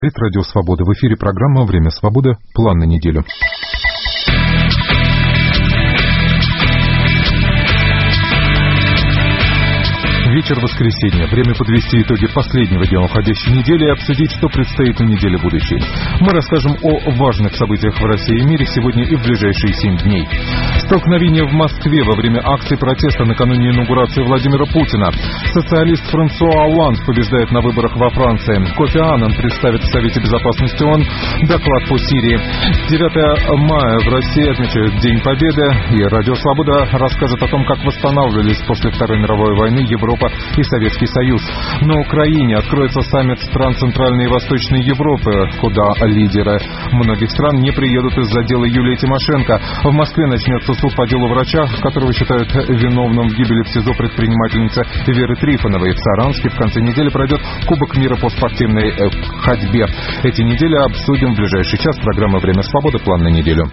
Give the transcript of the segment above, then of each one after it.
Радио Свобода. В эфире программа «Время свободы. План на неделю». Вечер воскресенья. Время подвести итоги последнего дня уходящей недели и обсудить, что предстоит на неделе будущей. Мы расскажем о важных событиях в России и мире сегодня и в ближайшие 7 дней. Столкновение в Москве во время акции протеста накануне инаугурации Владимира Путина. Социалист Франсуа Олланд побеждает на выборах во Франции. Кофи Аннан представит в Совете Безопасности ООН доклад по Сирии. 9 мая в России отмечают День Победы, и Радио Свобода расскажет о том, как восстанавливались после Второй мировой войны Европа и Советский Союз. На Украине откроется саммит стран Центральной и Восточной Европы, куда лидеры многих стран не приедут из-за дела Юлии Тимошенко. В Москве начнется суд по делу врача, которого считают виновным в гибели в СИЗО предпринимательницы Веры Трифоновой. В Саранске в конце недели пройдет Кубок мира по спортивной ходьбе. Эти недели обсудим в ближайший час. Программа «Время свободы. План на неделю».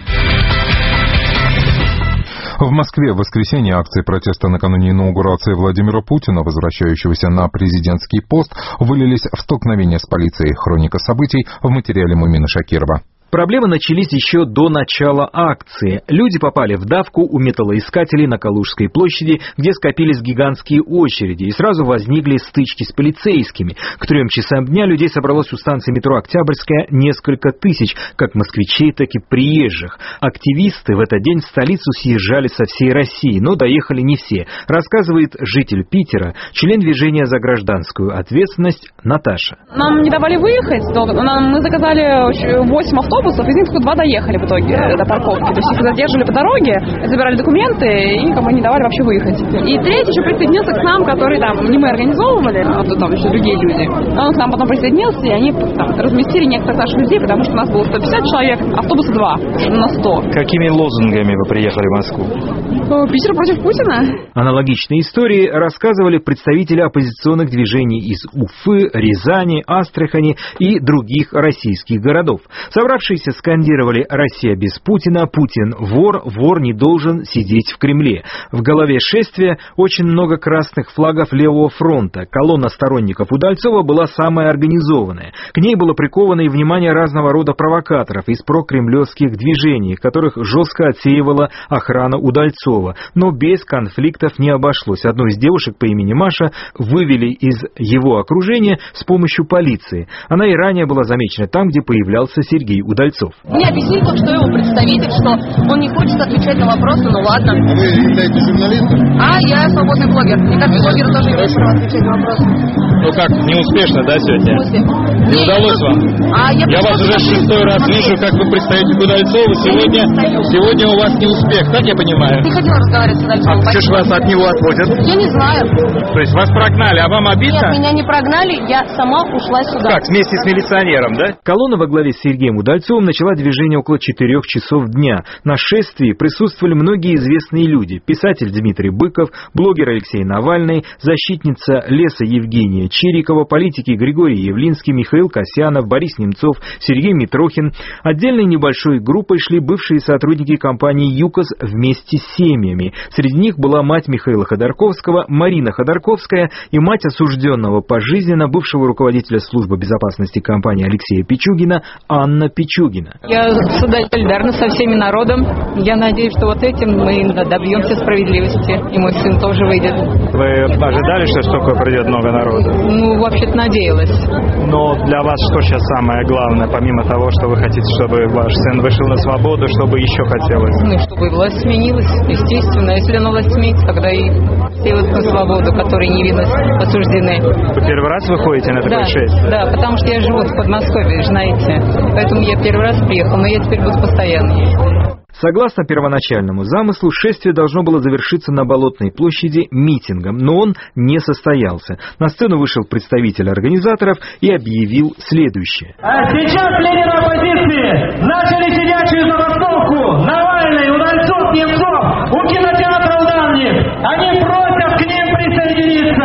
В Москве в воскресенье акции протеста накануне инаугурации Владимира Путина, возвращающегося на президентский пост, вылились в столкновение с полицией. Хроника событий в материале Мумина Шакирова. Проблемы начались еще до начала акции. Люди попали в давку у металлоискателей на Калужской площади, где скопились гигантские очереди, и сразу возникли стычки с полицейскими. К 3 часам дня людей собралось у станции метро Октябрьская несколько тысяч, как москвичей, так и приезжих. Активисты в этот день в столицу съезжали со всей России, но доехали не все, рассказывает житель Питера, член движения за гражданскую ответственность Наташа. Нам не давали выехать, мы заказали 8 автобусов, из них только 2 доехали в итоге до парковки. То есть их задерживали по дороге, забирали документы и не давали вообще выехать. И третий еще присоединился к нам, который не мы организовывали, а там еще другие люди. Он к нам потом присоединился, и они разместили некоторых наших людей, потому что у нас было 150 человек, автобуса 2, на 100. Какими лозунгами вы приехали в Москву? Питер против Путина. Аналогичные истории рассказывали представители оппозиционных движений из Уфы, Рязани, Астрахани и других российских городов. Собравшиеся скандировали «Россия без Путина», «Путин вор», «Вор не должен сидеть в Кремле». В голове шествия очень много красных флагов левого фронта. Колонна сторонников Удальцова была самая организованная. К ней было приковано и внимание разного рода провокаторов из прокремлевских движений, которых жестко отсеивала охрана Удальцова. Но без конфликтов не обошлось. Одну из девушек по имени Маша вывели из его окружения с помощью полиции. Она и ранее была замечена там, где появлялся Сергей Удальцов. Мне объяснили, что его представитель, что он не хочет отвечать на вопросы, ну ладно. А вы являетесь журналистом? Я свободный блогер. Мне кажется, блогеры тоже имеют право отвечать на вопросы. Ну как, неуспешно, да, сегодня? Не удалось вам? Я вас уже 6-й раз вижу, как вы представитель Удальцова. Сегодня у вас не успех, так я понимаю? Не хотела разговаривать с Удальцовым. А что ж вас от него отводят? Я не знаю. То есть вас прогнали, а вам обидно? Нет, меня не прогнали, я сама ушла сюда. Как, вместе с милиционером, да? Колонна во главе с Сергеем Удальцовым начала движение около 4 часов дня. На шествии присутствовали многие известные люди. Писатель Дмитрий Быков, блогер Алексей Навальный, защитница леса Евгения Чирикова, политики Григорий Явлинский, Михаил Касьянов, Борис Немцов, Сергей Митрохин. Отдельной небольшой группой шли бывшие сотрудники компании «ЮКОС» вместе с семьями. Среди них была мать Михаила Ходорковского, Марина Ходорковская и мать осужденного пожизненно бывшего руководителя службы безопасности компании Алексея Пичугина Анна Пичугина. Я солидарна со всеми народом. Я надеюсь, что вот этим мы добьемся справедливости. И мой сын тоже выйдет. Вы ожидали, что столько придет много народу? Ну, вообще-то надеялась. Но для вас что сейчас самое главное, помимо того, что вы хотите, чтобы ваш сын вышел на свободу, чтобы еще хотелось? Ну, чтобы власть сменилась, естественно. Если она власть сменится, тогда и все вот на свободу, которые невинно осуждены. Вы первый раз выходите на такое шествие? Да, потому что я живу в Подмосковье, знаете. Поэтому я первый раз приехал, но я теперь буду постоянно ездить. Согласно первоначальному замыслу, шествие должно было завершиться на Болотной площади митингом, но он не состоялся. На сцену вышел представитель организаторов и объявил следующее. А сейчас лидеры оппозиции начали сидячую забастовку. Навальный, Удальцов, Немцов, у кинотеатров давних. Они просят к ним присоединиться.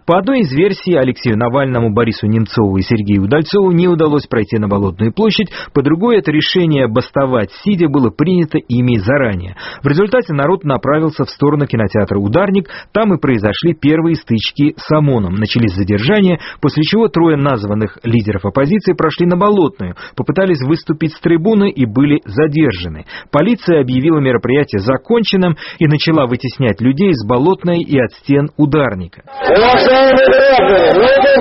По одной из версий, Алексею Навальному, Борису Немцову и Сергею Удальцову не удалось пройти на Болотную площадь, по другой, это решение бастовать сидя было принято ими заранее. В результате народ направился в сторону кинотеатра «Ударник», там и произошли первые стычки с ОМОНом. Начались задержания, после чего трое названных лидеров оппозиции прошли на Болотную, попытались выступить с трибуны и были задержаны. Полиция объявила мероприятие законченным и начала вытеснять людей с Болотной и от стен «Ударника». Уважаемые граждане,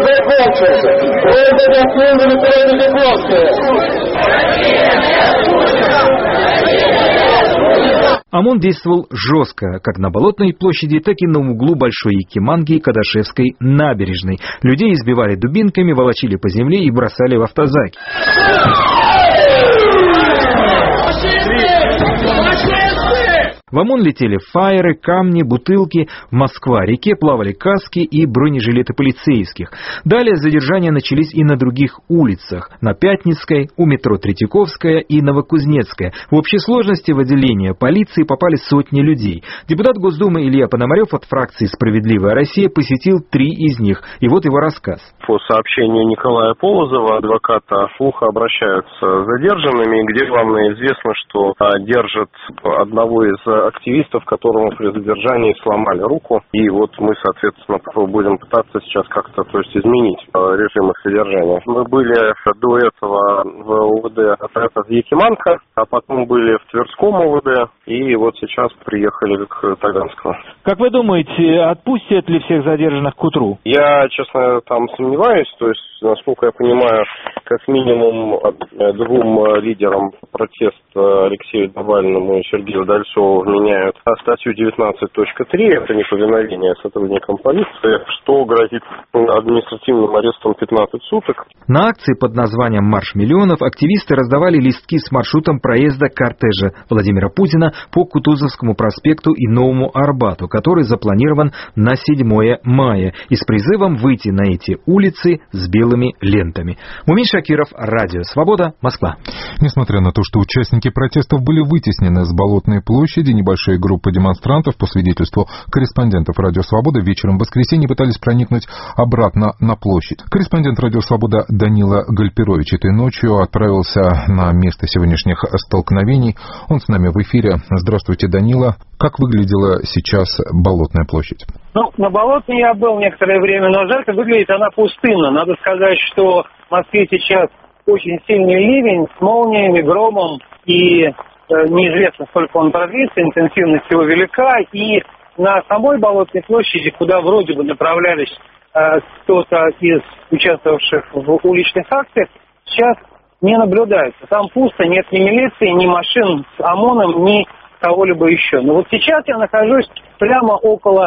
ОМОН действовал жестко, как на Болотной площади, так и на углу Большой Якиманки и Кадашевской набережной. Людей избивали дубинками, волочили по земле и бросали в автозаки. В ОМОН летели фаеры, камни, бутылки. В Москва-реке плавали каски и бронежилеты полицейских. Далее задержания начались и на других улицах. На Пятницкой, у метро Третьяковская и Новокузнецкая. В общей сложности в отделение полиции попали сотни людей. Депутат Госдумы Илья Пономарев от фракции «Справедливая Россия» посетил 3 из них. И вот его рассказ. По сообщению Николая Полозова, адвоката, плохо обращаются с задержанными, где главное известно, что держат одного из активистов, которому при задержании сломали руку. И вот мы, соответственно, будем пытаться сейчас как-то, изменить режим их содержания. Мы были до этого в ОВД Якиманка, а потом были в Тверском ОВД, и вот сейчас приехали к Таганскому. Как вы думаете, отпустят ли всех задержанных к утру? Я, честно, там сомневаюсь. Насколько я понимаю, как минимум 2 лидерам протеста, Алексею Навальному и Сергею Удальцову, меняют статью 19.3, это неповиновение сотрудникам полиции, что грозит административным арестом 15 суток. На акции под названием «Марш миллионов» активисты раздавали листки с маршрутом проезда кортежа Владимира Путина по Кутузовскому проспекту и Новому Арбату, который запланирован на 7 мая, и с призывом выйти на эти улицы с белыми лентами. Мумин Шакиров, Радио Свобода, Москва. Несмотря на то, что участники протестов были вытеснены с Болотной площади, небольшая группа демонстрантов, по свидетельству корреспондентов «Радио Свобода», вечером в воскресенье пытались проникнуть обратно на площадь. Корреспондент «Радио Свобода» Данила Гальперович этой ночью отправился на место сегодняшних столкновений. Он с нами в эфире. Здравствуйте, Данила. Как выглядела сейчас Болотная площадь? На Болотной я был некоторое время назад, и выглядит она пустынно. Надо сказать, что в Москве сейчас очень сильный ливень с молниями, громом, и неизвестно, сколько он продлится, интенсивность его велика. И на самой Болотной площади, куда вроде бы направлялись кто-то из участвовавших в уличных акциях, сейчас не наблюдается. Там пусто, нет ни милиции, ни машин с ОМОНом, ни кого-либо еще. Но вот сейчас я нахожусь прямо около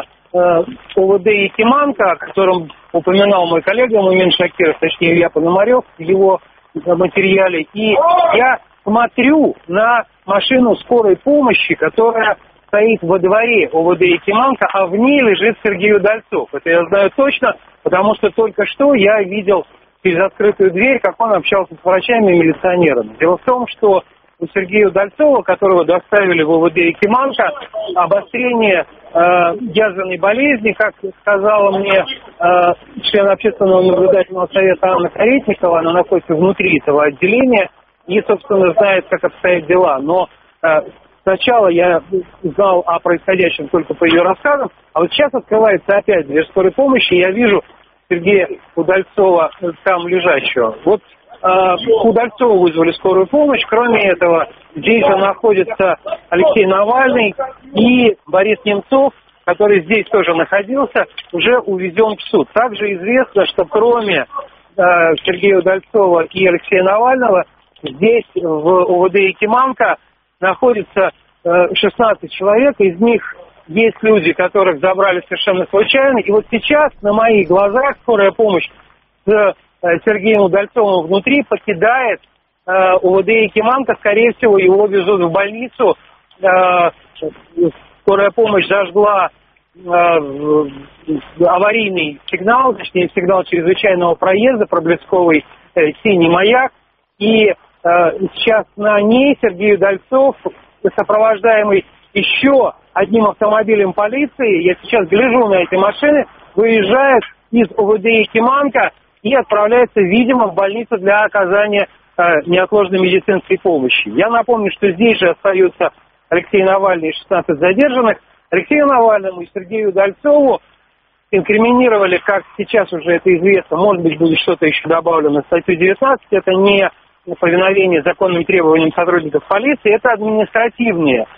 ОВД Якиманка, о котором упоминал мой коллега Мумин Шакиров, точнее Илья Пономарев в его материале. И я смотрю на машину скорой помощи, которая стоит во дворе ОВД Якиманка, а в ней лежит Сергей Удальцов. Это я знаю точно, потому что только что я видел через открытую дверь, как он общался с врачами и милиционерами. Дело в том, что у Сергея Удальцова, которого доставили в ОВД Якиманка, обострение язвенной болезни, как сказала мне член общественного наблюдательного совета Анна Каретникова, она находится внутри этого отделения и, собственно, знает, как обстоят дела. Но сначала я знал о происходящем только по ее рассказам, а вот сейчас открывается опять дверь скорой помощи, и я вижу Сергея Удальцова там лежащего. Вот Удальцову вызвали скорую помощь. Кроме этого, здесь же находится Алексей Навальный и Борис Немцов, который здесь тоже находился, уже увезен в суд. Также известно, что кроме Сергея Удальцова и Алексея Навального, здесь в ОВД Якиманка находится 16 человек, из них есть люди, которых забрали совершенно случайно. И вот сейчас на моих глазах скорая помощь с Сергеем Удальцовым внутри покидает ОВД Якиманка. Скорее всего, его везут в больницу. Скорая помощь зажгла аварийный сигнал, точнее сигнал чрезвычайного проезда, проблесковый синий маяк. И сейчас на ней Сергей Удальцов, сопровождаемый еще одним автомобилем полиции, я сейчас гляжу на эти машины, выезжает из ОВД Якиманка и отправляется, видимо, в больницу для оказания неотложной медицинской помощи. Я напомню, что здесь же остаются Алексей Навальный и 16 задержанных. Алексею Навальному и Сергею Удальцову инкриминировали, как сейчас уже это известно, может быть, будет что-то еще добавлено, статью 19, это не повиновение законным требованиям сотрудников полиции, это административные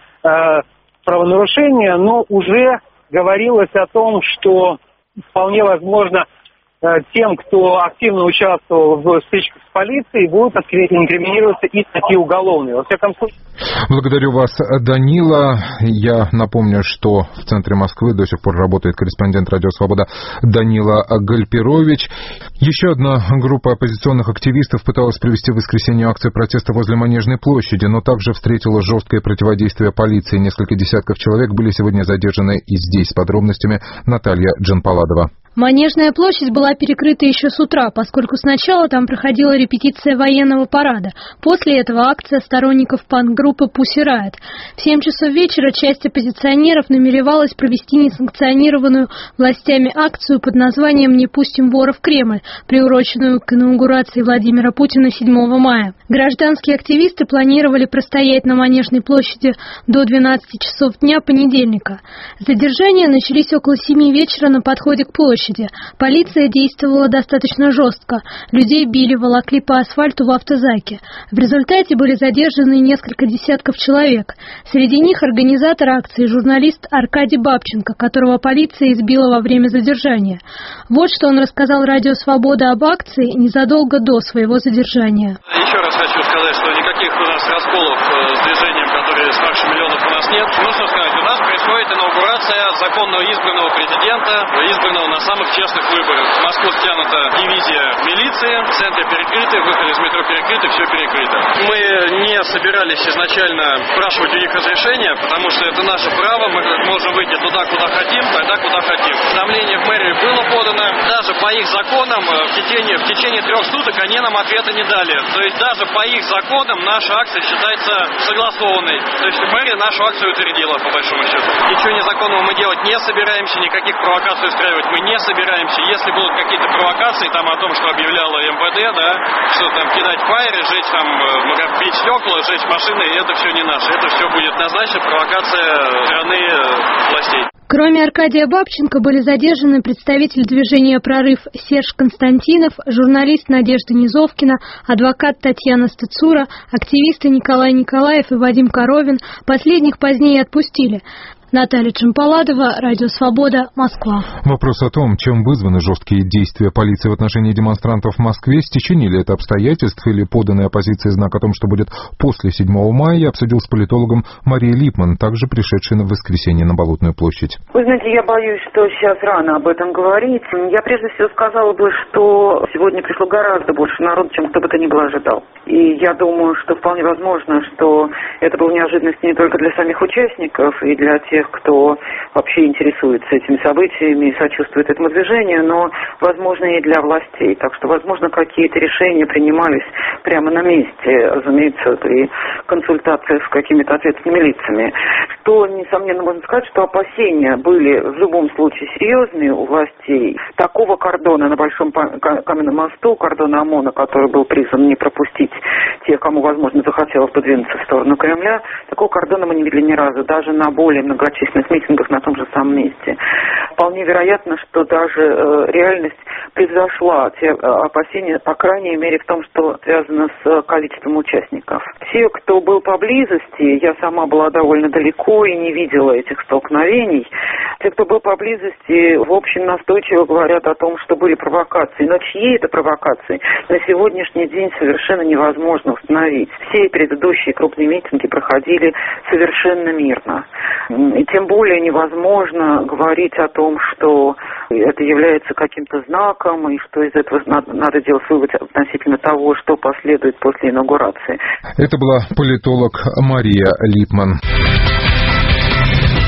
правонарушения, но уже говорилось о том, что вполне возможно тем, кто активно участвовал в стычках с полицией, будут инкриминироваться и статьи уголовные. Во всяком случае. Благодарю вас, Данила. Я напомню, что в центре Москвы до сих пор работает корреспондент «Радио Свобода» Данила Гальперович. Еще одна группа оппозиционных активистов пыталась провести в воскресенье акцию протеста возле Манежной площади, но также встретила жесткое противодействие полиции. Несколько десятков человек были сегодня задержаны и здесь. С подробностями Наталья Джанпаладова. Манежная площадь была перекрыта еще с утра, поскольку сначала там проходила репетиция военного парада. После этого акция сторонников панк-группы Pussy Riot. В 7 часов вечера часть оппозиционеров намеревалась провести несанкционированную властями акцию под названием «Не пустим вора в Кремль», приуроченную к инаугурации Владимира Путина 7 мая. Гражданские активисты планировали простоять на Манежной площади до 12 часов дня понедельника. Задержания начались около 7 вечера на подходе к площади. Полиция действовала достаточно жестко. Людей били, волокли по асфальту в автозаке. В результате были задержаны несколько десятков человек. Среди них организатор акции, журналист Аркадий Бабченко, которого полиция избила во время задержания. Вот что он рассказал «Радио Свобода» об акции незадолго до своего задержания. Еще раз хочу сказать, что никаких у нас расколов с движением, которые свыше миллионов, у нас нет. Нужно сказать, у нас происходит инаугурация законно избранного президента, избранного на самых честных выборах. В Москву стянута дивизия милиции, центры перекрыты, выходы из метро перекрыты, все перекрыто. Мы не собирались изначально спрашивать у них разрешения, потому что это наше право, мы можем выйти туда, куда хотим, тогда, куда хотим. Уведомление в мэрию было подано, даже по их законам в течение 3 суток они нам ответа не дали. То есть даже по их законам наша акция считается согласованной. То есть мэрия нашу акцию утвердила, по большому счету. Ничего незаконного мы делать не собираемся, никаких провокаций устраивать мы не собираемся. Если будут какие-то провокации там о том, что объявляло МВД, да, что там кидать фаеры, жечь там, бить стекла, жечь машины, это все не наше. Это все будет однозначно провокация стороны властей. Кроме Аркадия Бабченко были задержаны представитель движения «Прорыв» Серж Константинов, журналист Надежда Низовкина, адвокат Татьяна Стыцура, активисты Николай Николаев и Вадим Коровин. Последних позднее отпустили. Наталья Джанпаладова, «Радио Свобода», Москва. Вопрос о том, чем вызваны жесткие действия полиции в отношении демонстрантов в Москве, стечение ли это обстоятельств или поданной оппозиции знак о том, что будет после 7 мая, я обсудил с политологом Марией Липман, также пришедшей в воскресенье на Болотную площадь. Вы знаете, я боюсь, что сейчас рано об этом говорить. Я прежде всего сказала бы, что сегодня пришло гораздо больше народу, чем кто бы то ни было ожидал. И я думаю, что вполне возможно, что это была неожиданность не только для самих участников и для тех, кто вообще интересуется этими событиями и сочувствует этому движению, но, возможно, и для властей. Так что, возможно, какие-то решения принимались прямо на месте, разумеется, при консультациях с какими-то ответственными лицами. Что, несомненно, можно сказать, что опасения были в любом случае серьезные у властей. Такого кордона на Большом Каменном мосту, кордона ОМОНа, который был призван не пропустить тех, кому, возможно, захотелось подвинуться в сторону Кремля, такого кордона мы не видели ни разу, даже на более многочисленных митингах на том же самом месте. Вполне вероятно, что даже реальность превзошла те опасения, по крайней мере, в том, что связано с количеством участников. Те, кто был поблизости, я сама была довольно далеко и не видела этих столкновений, те, кто был поблизости, в общем, настойчиво говорят о том, что были провокации. Но чьи это провокации, на сегодняшний день совершенно невозможно установить. Все предыдущие крупные митинги проходили совершенно мирно. И тем более невозможно говорить о том, что это является каким-то знаком, и что из этого надо делать вывод относительно того, что последует после инаугурации. Это была политолог Мария Липман.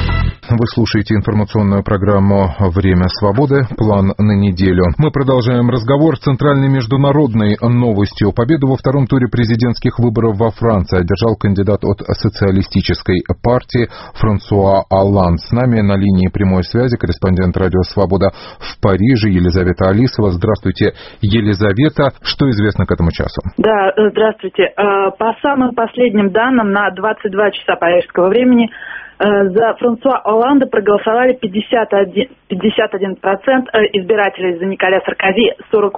Вы слушаете информационную программу «Время свободы. План на неделю». Мы продолжаем разговор с центральной международной новостью. Победу во втором туре президентских выборов во Франции одержал кандидат от социалистической партии Франсуа Олланд. С нами на линии прямой связи корреспондент «Радио Свобода» в Париже Елизавета Алисова. Здравствуйте, Елизавета. Что известно к этому часу? Да, здравствуйте. По самым последним данным, на 22 часа парижского времени за Франсуа Олланда проголосовали 51% избирателей, за Николя Саркози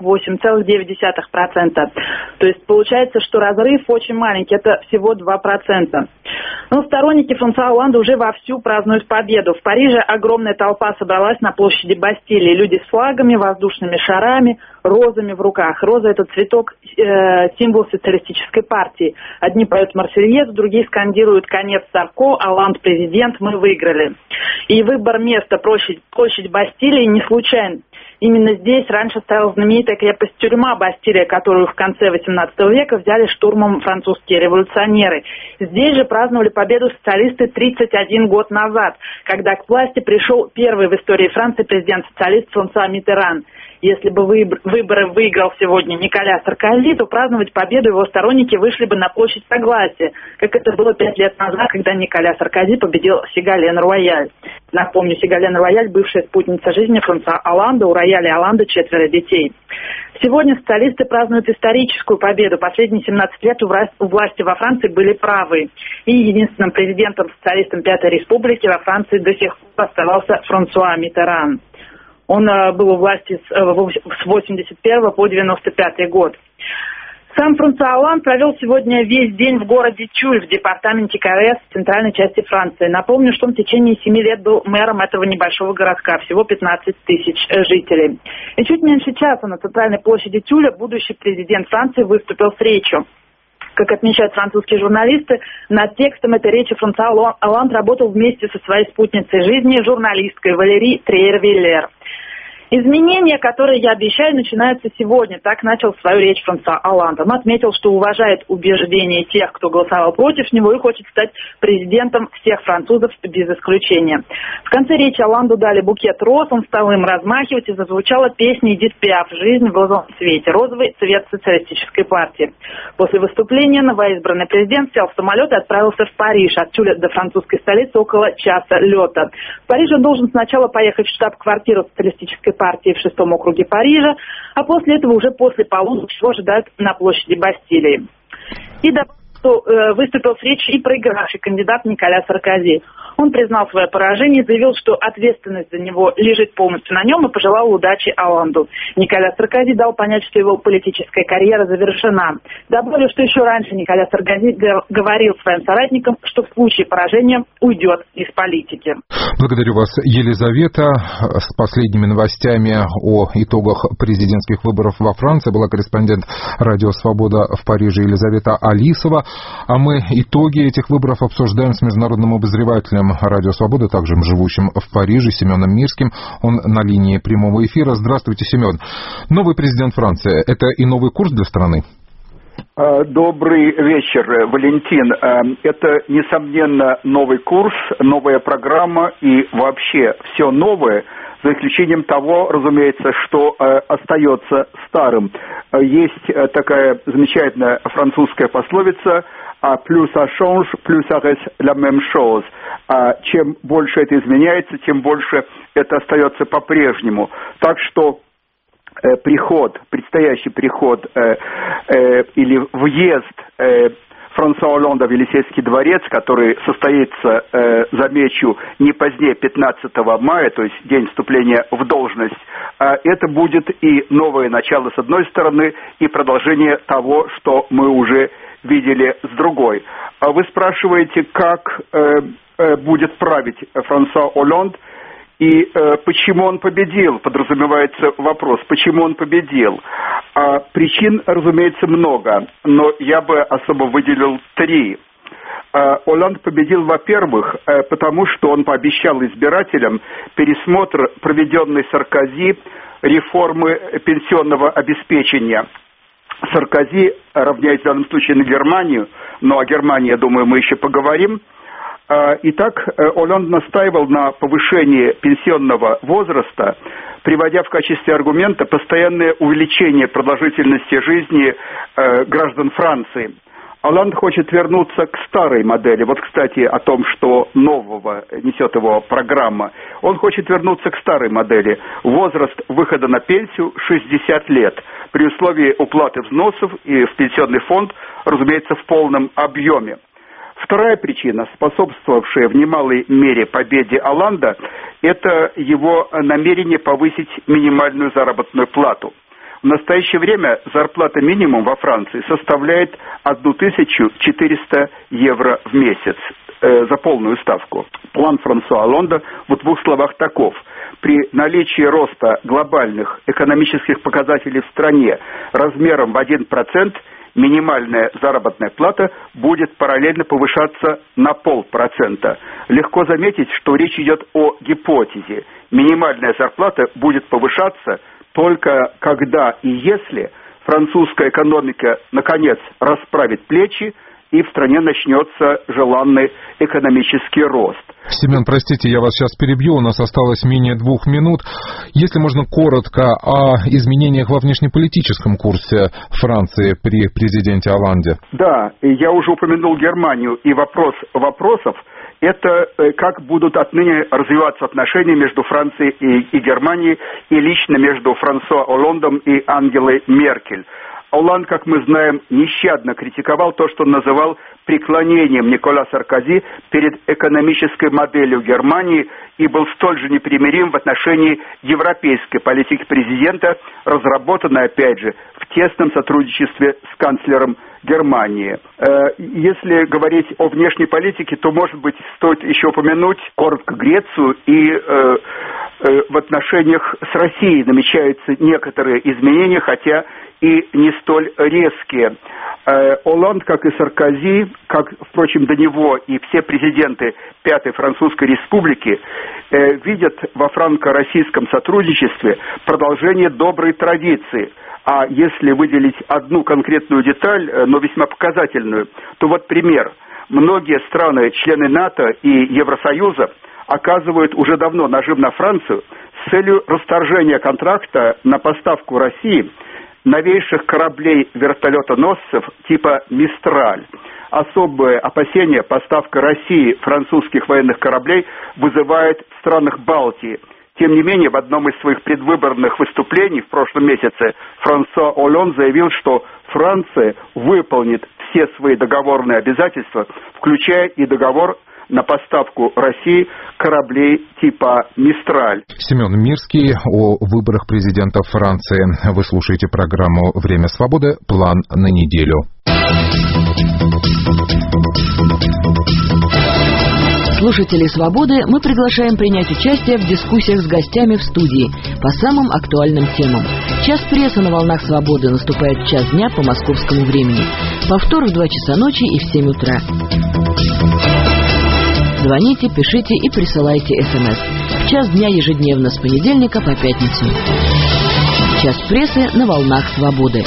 48,9%. То есть получается, что разрыв очень маленький, это всего 2%. Но сторонники Франсуа Олланда уже вовсю празднуют победу. В Париже огромная толпа собралась на площади Бастилии. Люди с флагами, воздушными шарами, розами в руках. Роза – это цветок, символ социалистической партии. Одни поют Марсельезу, другие скандируют «Конец Сарко», «Олланд президент, мы выиграли». И выбор места площадь Бастилии не случайен. Именно здесь раньше стояла знаменитая крепость-тюрьма Бастилия, которую в конце XVIII века взяли штурмом французские революционеры. Здесь же праздновали победу социалисты 31 год назад, когда к власти пришел первый в истории Франции президент-социалист Франсуа Миттеран. Если бы выборы выиграл сегодня Николя Саркози, то праздновать победу его сторонники вышли бы на площадь Согласия, как это было 5 лет назад, когда Николя Саркози победил Сигален Рояль. Напомню, Сигален Рояль – бывшая спутница жизни Франсуа Олланда, у Рояля Олланда 4 детей. Сегодня социалисты празднуют историческую победу. Последние 17 лет у власти во Франции были правы. И единственным президентом-социалистом Пятой Республики во Франции до сих пор оставался Франсуа Миттеран. Он был у власти с 81 по 95 год. Сам Франсуа Олланд провел сегодня весь день в городе Тюль, в департаменте Карес, в центральной части Франции. Напомню, что он в течение 7 лет был мэром этого небольшого городка, всего 15 тысяч жителей. И чуть меньше часа на центральной площади Тюля будущий президент Франции выступил с речью. Как отмечают французские журналисты, над текстом этой речи Франсуа Олланд работал вместе со своей спутницей жизни, журналисткой Валери Триер-Виллер. Изменения, которые я обещаю, начинаются сегодня. Так начал свою речь Франсуа Олланд. Он отметил, что уважает убеждения тех, кто голосовал против него, и хочет стать президентом всех французов без исключения. В конце речи Олланду дали букет роз, он стал им размахивать, и зазвучала песня «Эдит Пиаф. Жизнь в розовом цвете», розовый цвет социалистической партии. После выступления новоизбранный президент сел в самолет и отправился в Париж. От Тюля до французской столицы около часа лета. В Париж он должен сначала поехать в штаб-квартиру социалистической партии в 6-м округе Парижа, а после этого уже после полуночи его ожидают на площади Бастилии. И добавил, что выступил с речью и проигравший кандидат Николя Саркози. Он признал свое поражение и заявил, что ответственность за него лежит полностью на нем, и пожелал удачи Олланду. Николя Саркози дал понять, что его политическая карьера завершена. Добавлю, что еще раньше Николя Саркози говорил своим соратникам, что в случае поражения уйдет из политики. Благодарю вас, Елизавета. С последними новостями о итогах президентских выборов во Франции была корреспондент «Радио Свобода» в Париже Елизавета Алисова. А мы итоги этих выборов обсуждаем с международным обозревателем «Радио Свобода», также живущим в Париже, Семеном Мирским. Он на линии прямого эфира. Здравствуйте, Семен. Новый президент Франции – это и новый курс для страны? Добрый вечер, Валентин. Это, несомненно, новый курс, новая программа и вообще все новое, за исключением того, разумеется, что остается старым. Есть такая замечательная французская пословица «plus ça change, plus ça reste la même chose». Чем больше это изменяется, тем больше это остается по-прежнему. Так что предстоящий приход или въезд Франсуа Олланда в Елисейский дворец, который состоится, замечу, не позднее 15 мая, то есть день вступления в должность, это будет и новое начало с одной стороны, и продолжение того, что мы уже видели с другой. Вы спрашиваете, как будет править Франсуа Олланд, и почему он победил, подразумевается вопрос, почему он победил. Причин, разумеется, много, но я бы особо выделил 3. Олланд победил, во-первых, потому что он пообещал избирателям пересмотр проведенной Саркози реформы пенсионного обеспечения. Саркози равняется в данном случае на Германию, но о Германии, я думаю, мы еще поговорим. Итак, Олланд настаивал на повышении пенсионного возраста, приводя в качестве аргумента постоянное увеличение продолжительности жизни граждан Франции. Олланд хочет вернуться к старой модели. Вот, кстати, о том, что нового несет его программа. Он хочет вернуться к старой модели. Возраст выхода на пенсию 60 лет. При условии уплаты взносов и в пенсионный фонд, разумеется, в полном объеме. Вторая причина, способствовавшая в немалой мере победе Олланда, это его намерение повысить минимальную заработную плату. В настоящее время зарплата минимум во Франции составляет 1400 евро в месяц за полную ставку. План Франсуа Олланда в двух словах таков. При наличии роста глобальных экономических показателей в стране размером в 1%, минимальная заработная плата будет параллельно повышаться на 0,5%. Легко заметить, что речь идет о гипотезе. Минимальная зарплата будет повышаться только когда и если французская экономика наконец расправит плечи и в стране начнется желанный экономический рост. Семен, простите, я вас сейчас перебью, у нас осталось менее 2 минут. Если можно коротко о изменениях во внешнеполитическом курсе Франции при президенте Олланде. Да, я уже упомянул Германию, и вопрос вопросов – это как будут отныне развиваться отношения между Францией и Германией, и лично между Франсуа Олландом и Ангелой Меркель. Олланд, как мы знаем, нещадно критиковал то, что он называл преклонением Николя Саркози перед экономической моделью Германии и был столь же непримирим в отношении европейской политики президента, разработанной, опять же, в тесном сотрудничестве с канцлером Германии. Если говорить о внешней политике, то, может быть, стоит еще упомянуть коротко Грецию, и в отношениях с Россией намечаются некоторые изменения, хотя и не столь резкие. Олланд, как и Саркози, как, впрочем, до него и все президенты Пятой Французской Республики, видят во франко-российском сотрудничестве продолжение доброй традиции. А если выделить одну конкретную деталь, но весьма показательную, то вот пример. Многие страны, члены НАТО и Евросоюза, оказывают уже давно нажим на Францию с целью расторжения контракта на поставку России новейших кораблей-вертолетоносцев типа «Мистраль». Особое опасение поставка России французских военных кораблей вызывает в странах Балтии. Тем не менее, в одном из своих предвыборных выступлений в прошлом месяце Франсуа Олланд заявил, что Франция выполнит все свои договорные обязательства, включая и договор на поставку России кораблей типа «Мистраль». Семен Мирский о выборах президента Франции. Вы слушаете программу «Время свободы. План на неделю». Слушателей «Свободы» мы приглашаем принять участие в дискуссиях с гостями в студии по самым актуальным темам. Час прессы на волнах «Свободы» наступает в час дня по московскому времени. Повтор в 2 часа ночи и в 7 утра. Звоните, пишите и присылайте СМС. В час дня ежедневно с понедельника по пятницу. Час прессы на волнах «Свободы».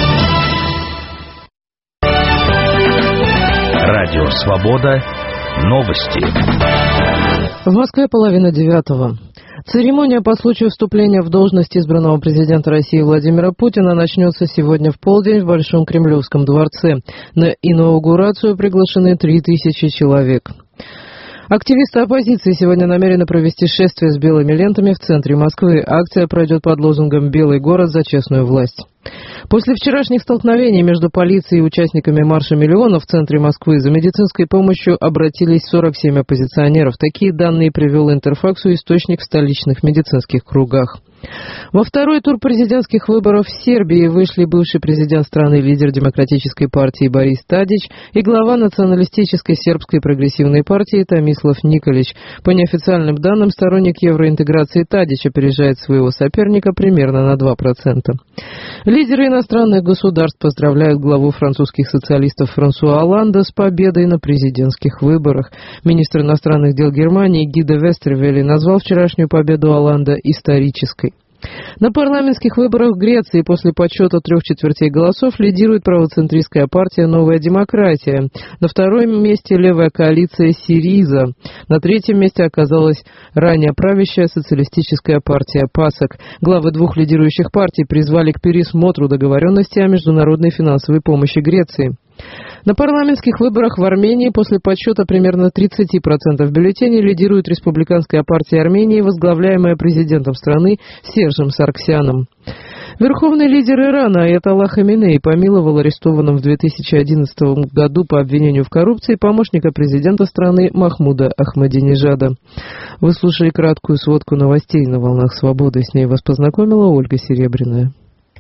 Радио «Свобода». Новости. В Москве 8:30. Церемония по случаю вступления в должность избранного президента России Владимира Путина начнется сегодня в полдень в Большом Кремлевском дворце. На инаугурацию приглашены 3000 человек. Активисты оппозиции сегодня намерены провести шествие с белыми лентами в центре Москвы. Акция пройдет под лозунгом «Белый город за честную власть». После вчерашних столкновений между полицией и участниками марша миллионов в центре Москвы за медицинской помощью обратились 47 оппозиционеров. Такие данные привел Интерфаксу источник в столичных медицинских кругах. Во второй тур президентских выборов в Сербии вышли бывший президент страны, лидер Демократической партии Борис Тадич и глава националистической сербской прогрессивной партии Томислав Николич. По неофициальным данным, сторонник евроинтеграции Тадич опережает своего соперника примерно на 2%. Лидеры иностранных государств поздравляют главу французских социалистов Франсуа Олланда с победой на президентских выборах. Министр иностранных дел Германии Гидо Вестервелли назвал вчерашнюю победу Олланда исторической. На парламентских выборах в Греции после подсчета 3/4 голосов лидирует правоцентристская партия «Новая демократия». На втором месте левая коалиция «Сириза». На третьем месте оказалась ранее правящая социалистическая партия «Пасок». Главы двух лидирующих партий призвали к пересмотру договоренности о международной финансовой помощи Греции. На парламентских выборах в Армении после подсчета примерно 30% бюллетеней лидирует республиканская партия Армении, возглавляемая президентом страны Сержем Сарксяном. Верховный лидер Ирана Аятолла Хаминеи помиловал арестованным в 2011 году по обвинению в коррупции помощника президента страны Махмуда Ахмадинежада. Вы слушали краткую сводку новостей на «Волнах Свободы». С ней вас познакомила Ольга Серебряная.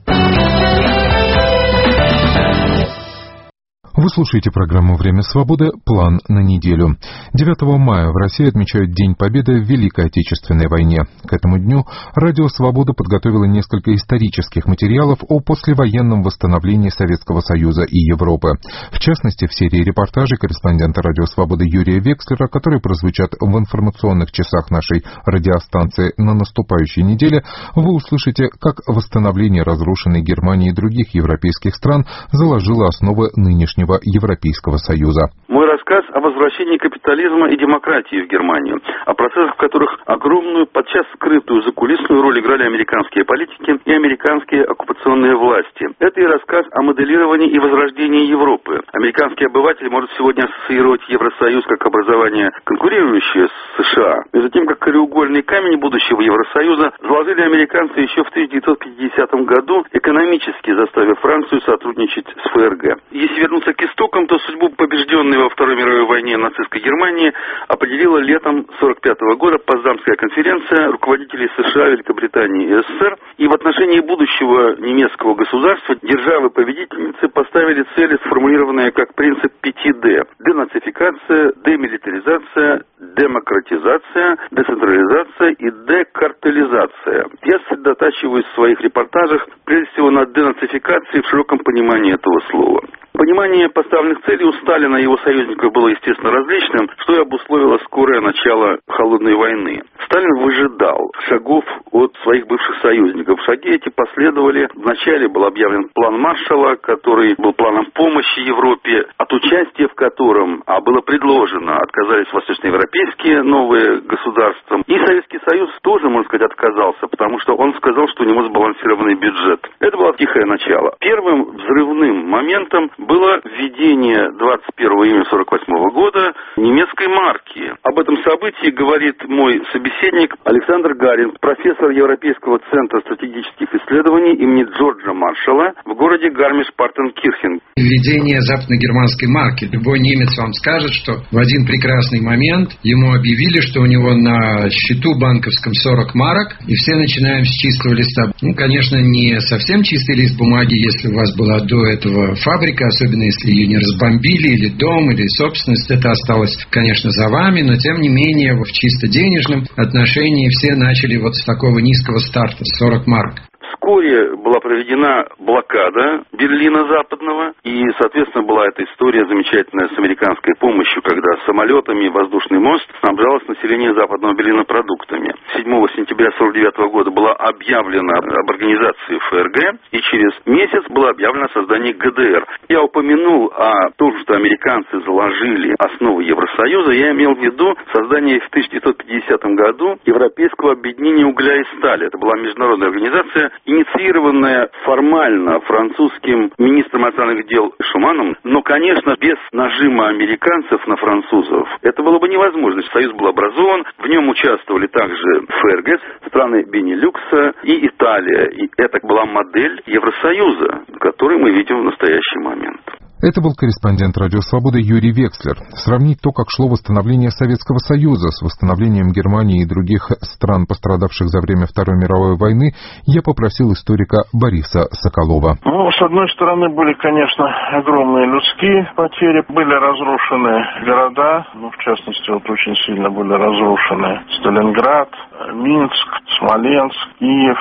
Вы слушаете программу «Время свободы. План на неделю». 9 мая в России отмечают День Победы в Великой Отечественной войне. К этому дню Радио «Свобода» подготовило несколько исторических материалов о послевоенном восстановлении Советского Союза и Европы. В частности, в серии репортажей корреспондента Радио «Свободы» Юрия Векслера, которые прозвучат в информационных часах нашей радиостанции на наступающей неделе, вы услышите, как восстановление разрушенной Германии и других европейских стран заложило основы нынешнего Европейского Союза. Мой рассказ о возвращении капитализма и демократии в Германию, о процессах, в которых огромную, подчас скрытую закулисную роль играли американские политики и американские оккупационные власти. Это и рассказ о моделировании и возрождении Европы. Американский обыватель может сегодня ассоциировать Евросоюз как образование, конкурирующее с США. Между тем, как краеугольный камень будущего Евросоюза заложили американцы еще в 1950 году, экономически заставив Францию сотрудничать с ФРГ. Если вернуться к истокам, то судьбу побежденной во Второй мировой войне нацистской Германии определила летом 1945 года Потсдамская конференция руководителей США, Великобритании и СССР, и в отношении будущего немецкого государства державы-победительницы поставили цели, сформулированные как принцип 5D: денацификация, демилитаризация, демократизация, децентрализация и декартелизация. Я сосредотачиваюсь в своих репортажах прежде всего на денацификации в широком понимании этого слова. Понимание поставленных целей у Сталина и его союзников было, естественно, различным, что и обусловило скорое начало Холодной войны. Сталин выжидал шагов от своих бывших союзников. Шаги эти последовали. Вначале был объявлен план Маршалла, который был планом помощи Европе, от участия в котором было предложено, отказались восточноевропейские новые государства. И Советский Союз тоже, можно сказать, отказался, потому что он сказал, что у него сбалансированный бюджет. Это было тихое начало. Первым взрывным моментом было введение 21 июня 1948 года немецкой марки. Об этом событии говорит мой собеседник Александр Гарин, профессор Европейского центра стратегических исследований имени Джорджа Маршалла в городе Гармиш-Партенкирхен. Введение западно-германской марки. Любой немец вам скажет, что в один прекрасный момент ему объявили, что у него на счету банковском 40 марок, и все начинаем с чистого листа. Конечно, не совсем чистый лист бумаги, если у вас была до этого фабрика, особенно если ее не разбомбили, или дом, или собственность, это осталось, конечно, за вами, но тем не менее в чисто денежном отношении все начали вот с такого низкого старта, с 40 марок. Вскоре была проведена блокада Берлина Западного, и, соответственно, была эта история замечательная с американской помощью, когда самолетами воздушный мост снабжалось население Западного Берлина продуктами. 7 сентября 1949 года было объявлено об организации ФРГ, и через месяц было объявлено о создании ГДР. Я упомянул о том, что американцы заложили основы Евросоюза, я имел в виду создание в 1950 году Европейского объединения угля и стали. Это была международная организация, инициированная формально французским министром иностранных дел Шуманом, но, конечно, без нажима американцев на французов это было бы невозможно. Союз был образован, в нем участвовали также ФРГ, страны Бенилюкса и Италия. И это была модель Евросоюза, которую мы видим в настоящий момент. Это был корреспондент Радио Свободы Юрий Векслер. Сравнить то, как шло восстановление Советского Союза с восстановлением Германии и других стран, пострадавших за время Второй мировой войны, я попросил историка Бориса Соколова. С одной стороны, были, конечно, огромные людские потери. Были разрушены города, в частности, очень сильно были разрушены Сталинград, Минск, Смоленск, Киев.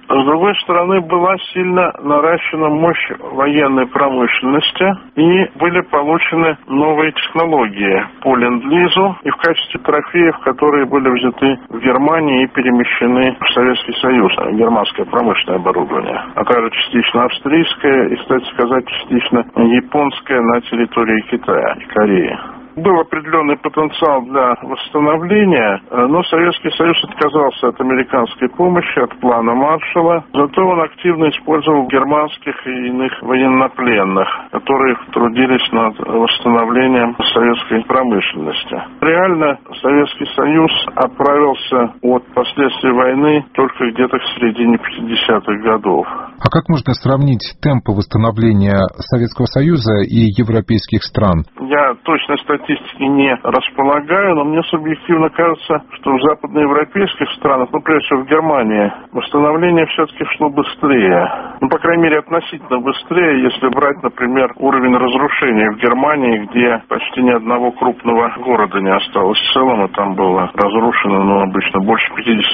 С другой стороны, была сильно наращена мощь военной промышленности и были получены новые технологии по ленд-лизу и в качестве трофеев, которые были взяты в Германии и перемещены в Советский Союз, германское промышленное оборудование, а также частично австрийское и, кстати сказать, частично японское на территории Китая и Кореи. Был определенный потенциал для восстановления, но Советский Союз отказался от американской помощи, от плана Маршалла. Зато он активно использовал германских и иных военнопленных, которые трудились над восстановлением советской промышленности. Реально Советский Союз оправился от последствий войны только где-то к середине 50-х годов. А как можно сравнить темпы восстановления Советского Союза и европейских стран? Я точной статистики не располагаю, но мне субъективно кажется, что в западноевропейских странах, прежде всего в Германии, восстановление все-таки шло быстрее. По крайней мере, относительно быстрее, если брать, например, уровень разрушений в Германии, где почти ни одного крупного города не осталось в целом, и там было разрушено, обычно больше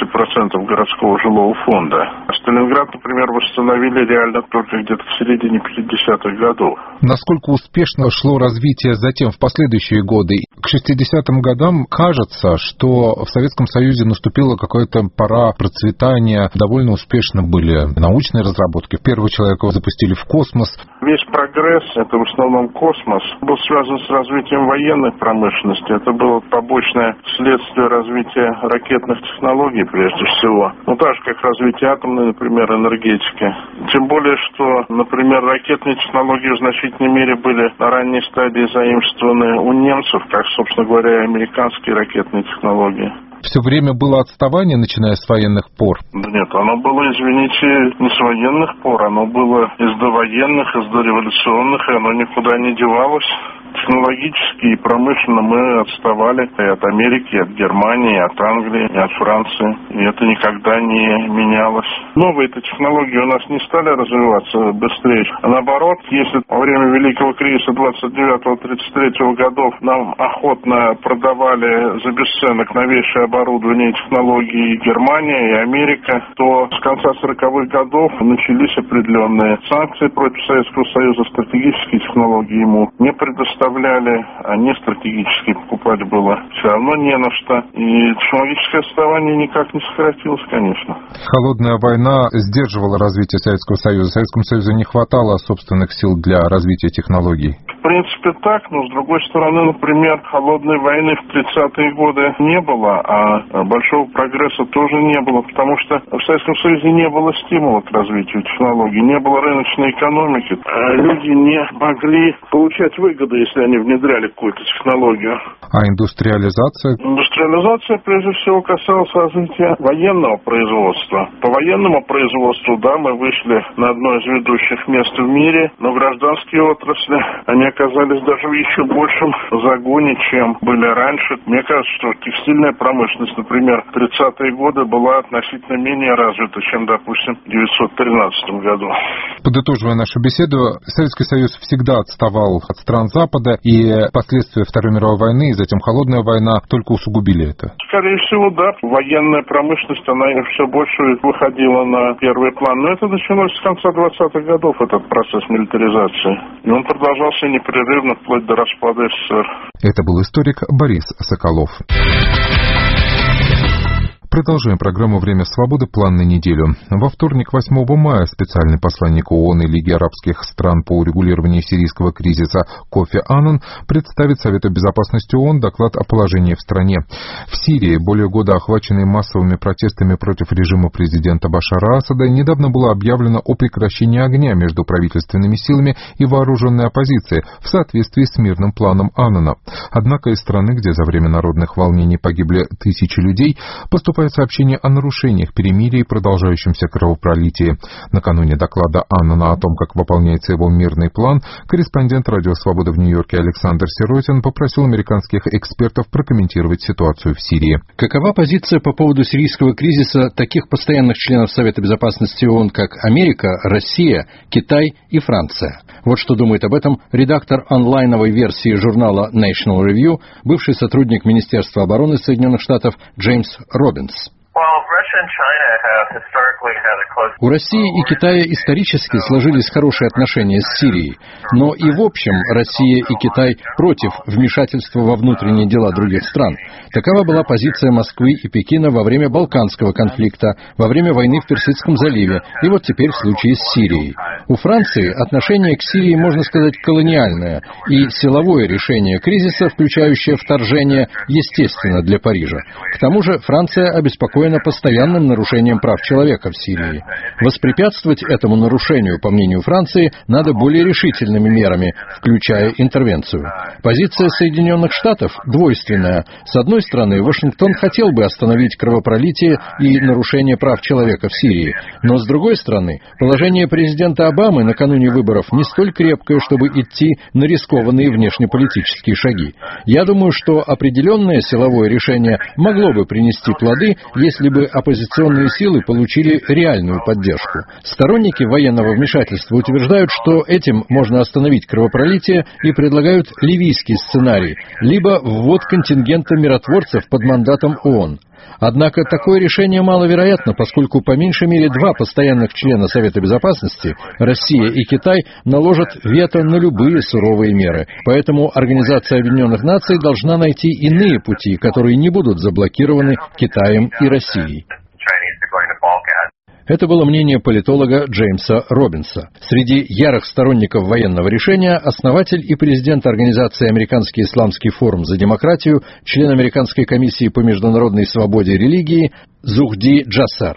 50% городского жилого фонда. А Сталинград, например, восстановили реально только где-то к середине 50-х годов. Насколько успешно шло развитие затем в последующие годы? К 60-м годам кажется, что в Советском Союзе наступила какая-то пора процветания. Довольно успешно были научные разработки. Первого человека запустили в космос. Весь прогресс, это в основном космос, был связан с развитием военной промышленности. Это было побочное следствие развития ракетных технологий, прежде всего. Так же, как развитие атомной, например, энергетики. Тем более, что, например, ракетные технологии в значительной мере были на ранней стадии заимствованы у немцев, как, собственно говоря, и американские ракетные технологии. Все время было отставание, начиная с военных пор? Да нет, оно было, извините, не с военных пор, оно было из довоенных, из дореволюционных, и оно никуда не девалось. Технологически и промышленно мы отставали и от Америки, и от Германии, и от Англии, и от Франции. И это никогда не менялось. Новые-то технологии у нас не стали развиваться быстрее. А наоборот, если во время Великого кризиса 29-33 годов нам охотно продавали за бесценок новейшее оборудование и технологии и Германия, и Америка, то с конца 40-х годов начались определенные санкции против Советского Союза. Стратегические технологии ему не предоставляли, а не стратегически покупать было все равно не на что. И технологическое отставание никак не сократилось, конечно. Холодная война сдерживала развитие Советского Союза. Советскому Союзу не хватало собственных сил для развития технологий. В принципе так, но с другой стороны, например, холодной войны в 30-е годы не было, а большого прогресса тоже не было, потому что в Советском Союзе не было стимула к развитию технологий, не было рыночной экономики. Люди не могли получать выгоду, если они внедряли какую-то технологию. А индустриализация? Индустриализация, прежде всего, касалась развития военного производства. По военному производству, да, мы вышли на одно из ведущих мест в мире, но гражданские отрасли, они оказались даже в еще большем загоне, чем были раньше. Мне кажется, что текстильная промышленность, например, в 30-е годы была относительно менее развита, чем, допустим, в 1913 году. Подытоживая нашу беседу, Советский Союз всегда отставал от стран Запада, и последствия Второй мировой войны и затем Холодная война только усугубили это. Скорее всего, да. Военная промышленность, она все больше выходила на первый план. Но это началось с конца 20-х годов, этот процесс милитаризации. И он продолжался непрерывно вплоть до распада СССР. Это был историк Борис Соколов. Продолжаем программу «Время свободы. План на неделю». Во вторник, 8 мая, специальный посланник ООН и Лиги арабских стран по урегулированию сирийского кризиса Кофи Аннан представит Совету безопасности ООН доклад о положении в стране. В Сирии, более года охваченной массовыми протестами против режима президента Башара Асада, недавно было объявлено о прекращении огня между правительственными силами и вооруженной оппозицией в соответствии с мирным планом Аннана. Однако из страны, где за время народных волнений погибли тысячи людей, поступает сообщение о нарушениях перемирия и продолжающемся кровопролитии. Накануне доклада Аннана о том, как выполняется его мирный план, корреспондент «Радио Свобода» в Нью-Йорке Александр Сиротин попросил американских экспертов прокомментировать ситуацию в Сирии. Какова позиция по поводу сирийского кризиса таких постоянных членов Совета Безопасности ООН, как Америка, Россия, Китай и Франция? Вот что думает об этом редактор онлайновой версии журнала National Review, бывший сотрудник Министерства обороны Соединенных Штатов Джеймс Робинс. У России и Китая исторически сложились хорошие отношения с Сирией, но и в общем Россия и Китай против вмешательства во внутренние дела других стран. Такова была позиция Москвы и Пекина во время Балканского конфликта, во время войны в Персидском заливе и вот теперь в случае с Сирией. У Франции отношение к Сирии, можно сказать, колониальное, и силовое решение кризиса, включающее вторжение, естественно для Парижа. К тому же Франция обеспокоена постоянным нарушением прав человека в Сирии. Воспрепятствовать этому нарушению, по мнению Франции, надо более решительными мерами, включая интервенцию. Позиция Соединенных Штатов двойственная. С одной стороны, Вашингтон хотел бы остановить кровопролитие и нарушение прав человека в Сирии, но с другой стороны, положение президента Обамы накануне выборов не столь крепкое, чтобы идти на рискованные внешнеполитические шаги. Я думаю, что определенное силовое решение могло бы принести плоды, если бы оппозиционные силы получили реальную поддержку. Сторонники военного вмешательства утверждают, что этим можно остановить кровопролитие и предлагают ливийский сценарий, либо ввод контингента миротворцев под мандатом ООН. Однако такое решение маловероятно, поскольку по меньшей мере 2 постоянных члена Совета Безопасности, Россия и Китай, наложат вето на любые суровые меры. Поэтому Организация Объединенных Наций должна найти иные пути, которые не будут заблокированы Китаем и Россией. Это было мнение политолога Джеймса Робинса. Среди ярых сторонников военного решения основатель и президент организации «Американский исламский форум за демократию», член Американской комиссии по международной свободе религии Зухди Джассар.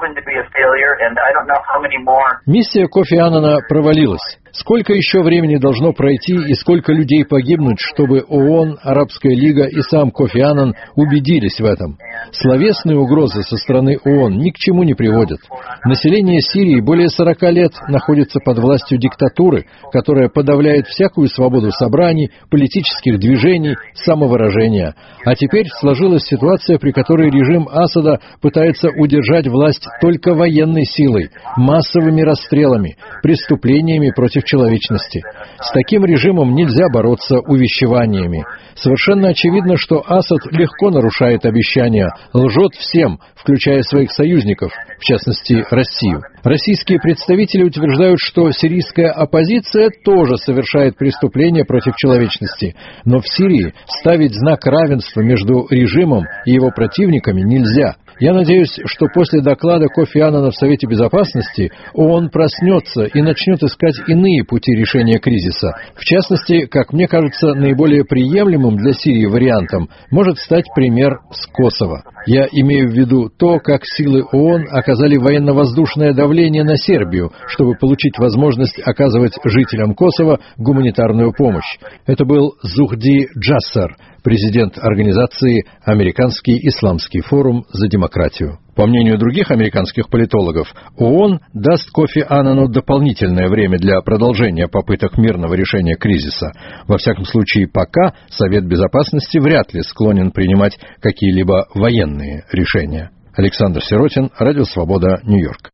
Миссия Кофи Аннана провалилась. Сколько еще времени должно пройти и сколько людей погибнуть, чтобы ООН, Арабская лига и сам Кофи Аннан убедились в этом? Словесные угрозы со стороны ООН ни к чему не приводят. Население Сирии более 40 лет находится под властью диктатуры, которая подавляет всякую свободу собраний, политических движений, самовыражения. А теперь сложилась ситуация, при которой режим Асада пытается удержать власть только военной силой, массовыми расстрелами, преступлениями против человечности. С таким режимом нельзя бороться увещеваниями. Совершенно очевидно, что Асад легко нарушает обещания, лжет всем, включая своих союзников, в частности, Россию. Российские представители утверждают, что сирийская оппозиция тоже совершает преступления против человечности. Но в Сирии ставить знак равенства между режимом и его противниками нельзя. Я надеюсь, что после доклада Кофи Аннана в Совете Безопасности ООН проснется и начнет искать иные пути решения кризиса. В частности, как мне кажется, наиболее приемлемым для Сирии вариантом может стать пример с Косово. Я имею в виду то, как силы ООН оказали военно-воздушное давление на Сербию, чтобы получить возможность оказывать жителям Косово гуманитарную помощь. Это был Зухди Джассар, президент организации «Американский исламский форум за демократию». По мнению других американских политологов, ООН даст Кофи Аннану дополнительное время для продолжения попыток мирного решения кризиса. Во всяком случае, пока Совет Безопасности вряд ли склонен принимать какие-либо военные решения. Александр Сиротин, Радио Свобода, Нью-Йорк.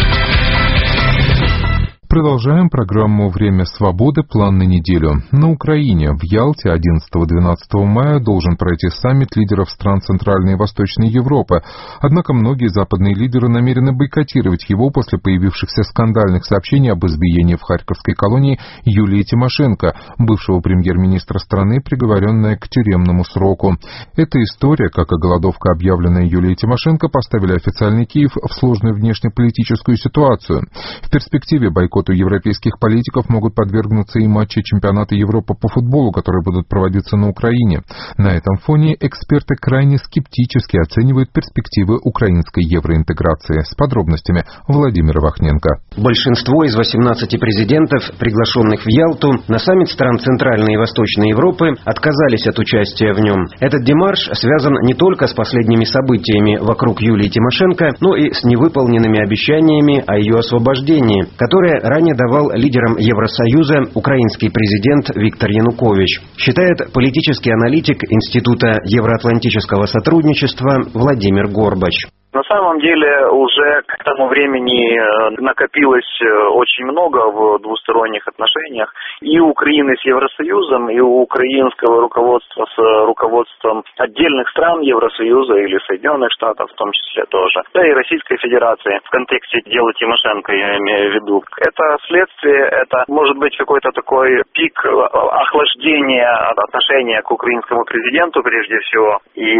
Продолжаем программу «Время свободы. План на неделю». На Украине в Ялте 11-12 мая должен пройти саммит лидеров стран Центральной и Восточной Европы. Однако многие западные лидеры намерены бойкотировать его после появившихся скандальных сообщений об избиении в Харьковской колонии Юлии Тимошенко, бывшего премьер-министра страны, приговоренная к тюремному сроку. Эта история, как и голодовка, объявленная Юлией Тимошенко, поставили официальный Киев в сложную внешнеполитическую ситуацию. В перспективе бойкота европейских политиков могут подвергнуться и матчи чемпионата Европы по футболу, которые будут проводиться на Украине. На этом фоне эксперты крайне скептически оценивают перспективы украинской евроинтеграции. С подробностями Владимир Вахненко. Большинство из 18 президентов, приглашенных в Ялту, на саммит стран Центральной и Восточной Европы отказались от участия в нем. Этот демарш связан не только с последними событиями вокруг Юлии Тимошенко, но и с невыполненными обещаниями о ее освобождении, которые ранее давал лидерам Евросоюза украинский президент Виктор Янукович, считает политический аналитик Института евроатлантического сотрудничества Владимир Горбач. На самом деле уже к этому времени накопилось очень много в двусторонних отношениях и у Украины с Евросоюзом, и у украинского руководства с руководством отдельных стран Евросоюза или Соединенных Штатов в том числе тоже, да и Российской Федерации в контексте дела Тимошенко, я имею в виду. Это следствие, это может быть какой-то такой пик охлаждения отношения к украинскому президенту прежде всего, и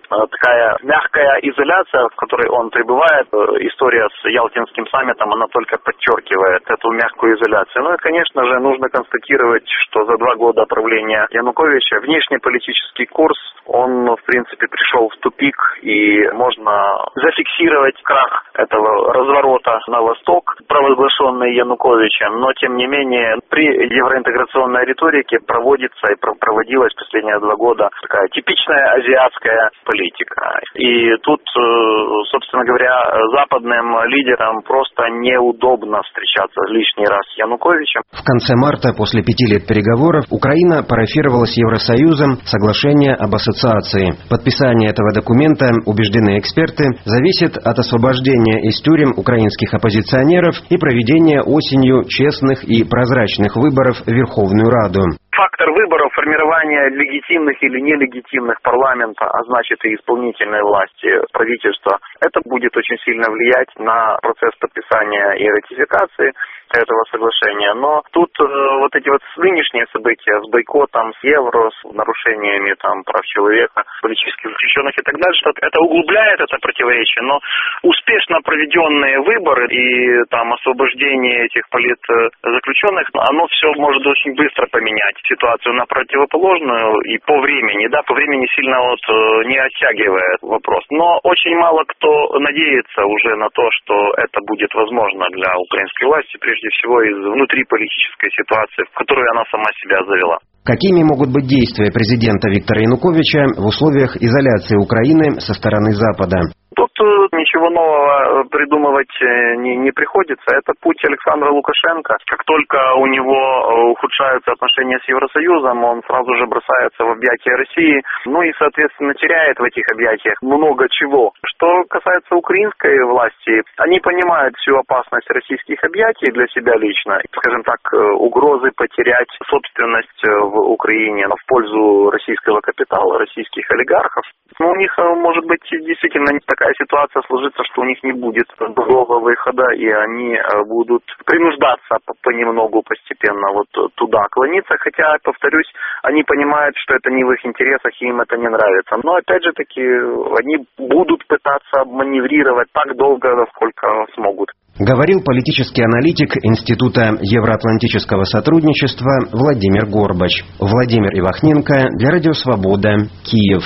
такая мягкая изоляция, в которой он пребывает. История с Ялтинским саммитом, она только подчеркивает эту мягкую изоляцию. Ну и, конечно же, нужно констатировать, что за 2 года правления Януковича внешнеполитический курс, он, в принципе, пришел в тупик, и можно зафиксировать крах этого разворота на восток, провозглашенный Януковичем, но, тем не менее, при евроинтеграционной риторике проводится и проводилась последние 2 года такая типичная азиатская политика. И тут, собственно говоря, западным лидерам просто неудобно встречаться лишний раз с Януковичем. В конце марта, после 5 лет переговоров, Украина парафировала с Евросоюзом соглашение об ассоциации. Подписание этого документа, убеждены эксперты, зависит от освобождения из тюрем украинских оппозиционеров и проведения осенью честных и прозрачных выборов в Верховную Раду. Фактор выборов, формирования легитимных или нелегитимных парламента, а значит и исполнительной власти правительства, это будет очень сильно влиять на процесс подписания и ратификации этого соглашения. Но тут вот эти вот нынешние события с бойкотом, с евро, с нарушениями там прав человека, политических заключенных и так дальше, что это углубляет это противоречие, но успешно проведенные выборы и там освобождение этих политзаключенных, оно все может очень быстро поменять ситуацию на противоположную и по времени сильно вот не оттягивает вопрос. Но очень мало кто надеется уже на то, что это будет возможно для украинской власти, прежде всего из внутриполитической ситуации, в которую она сама себя завела. Какими могут быть действия президента Виктора Януковича в условиях изоляции Украины со стороны Запада? Тут ничего нового придумывать не приходится. Это путь Александра Лукашенко. Как только у него ухудшаются отношения с Евросоюзом, он сразу же бросается в объятия России, ну и, соответственно, теряет в этих объятиях много чего. Что касается украинской власти, они понимают всю опасность российских объятий для себя лично. Скажем так, угрозы потерять собственность в Украине в пользу российского капитала, российских олигархов. Но у них, может быть, действительно такая ситуация сложится, что у них не будет другого выхода, и они будут принуждаться понемногу, постепенно вот туда клониться. Хотя, повторюсь, они понимают, что это не в их интересах, и им это не нравится. Но, опять же таки, они будут пытаться маневрировать так долго, насколько смогут. Говорил политический аналитик Института евроатлантического сотрудничества Владимир Горбач. Владимир Ивахненко для Радио Свобода, Киев.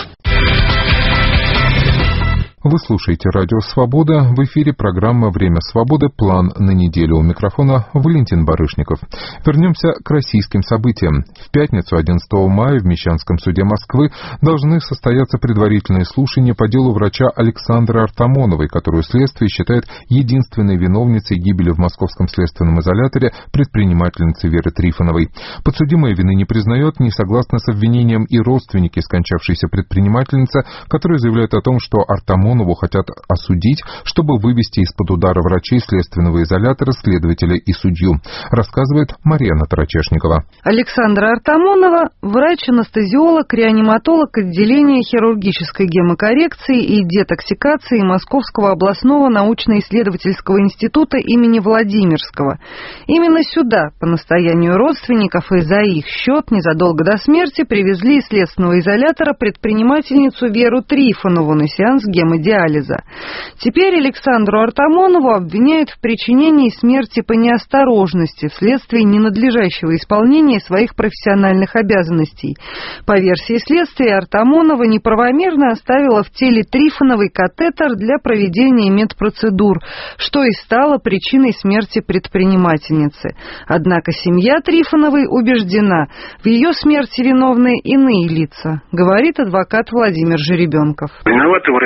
Вы слушаете Радио Свобода. В эфире программа «Время свободы. План на неделю». У микрофона Валентин Барышников. Вернемся к российским событиям. В пятницу, 11 мая, в Мещанском суде Москвы должны состояться предварительные слушания по делу врача Александры Артамоновой, которую следствие считает единственной виновницей гибели в московском следственном изоляторе предпринимательницы Веры Трифоновой. Подсудимая вины не признает, не согласна с обвинением и родственники скончавшейся предпринимательницы, которые заявляют о том, что Артамонову хотят осудить, чтобы вывести из-под удара врачей следственного изолятора, следователя и судью, рассказывает Марьяна Тарачешникова. Александра Артамонова – врач-анестезиолог, реаниматолог отделения хирургической гемокоррекции и детоксикации Московского областного научно-исследовательского института имени Владимирского. Именно сюда, по настоянию родственников и за их счет, незадолго до смерти привезли из следственного изолятора предпринимательницу Веру Трифонову на сеанс гемодиализа. Теперь Александру Артамонову обвиняют в причинении смерти по неосторожности вследствие ненадлежащего исполнения своих профессиональных обязанностей. По версии следствия, Артамонова неправомерно оставила в теле Трифоновой катетер для проведения медпроцедур, что и стало причиной смерти предпринимательницы. Однако семья Трифоновой убеждена, в ее смерти виновны иные лица, говорит адвокат Владимир Жеребенков. Виноваты врачи